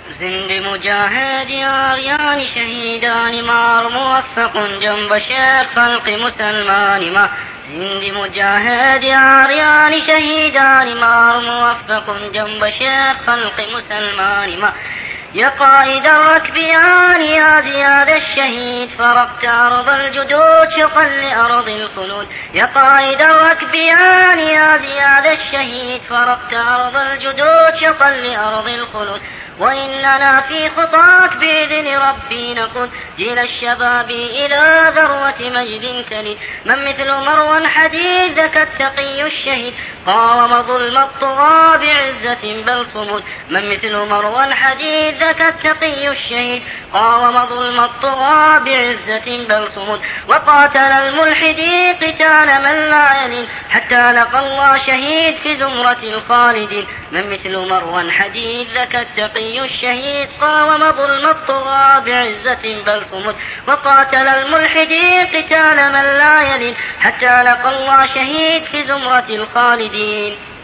زند مجاهد آريان شهيدان مار موفق جنب شير خلق مسلمان ما زند مجاهد آريان شهيدان مار موفق جنب شير خلق مسلمان ما يا قائد الركبيان يا زياد الشهيد فرقت أرض الجدود شقا لأرض الخلود يا قائد الركبيان يا زياد الشهيد فرقت أرض الجدود شقا لأرض الخلود وإننا في خطاك بإذن ربي نقود جيل الشباب إلى ذروة مجد تلي من مثل مروى حديد ذاك التقي الشهيد قاوم ظلم الطغى بعزة بل صمود من مثل مروى حديد ذاك التقي الشهيد قاوم ظلم الطغى بعزة بل صمود وقاتل الملحدين قتال من لا يلين حتى لقى الله شهيد في زمرة الخالدين من مثل مروى حديد ذاك التقي الشهيد قاوم ظلم الطغى بعزة بل صمود وقاتل الملحدين قتال من لا يلين حتى لقى الله شهيد في زمرة الخالدين.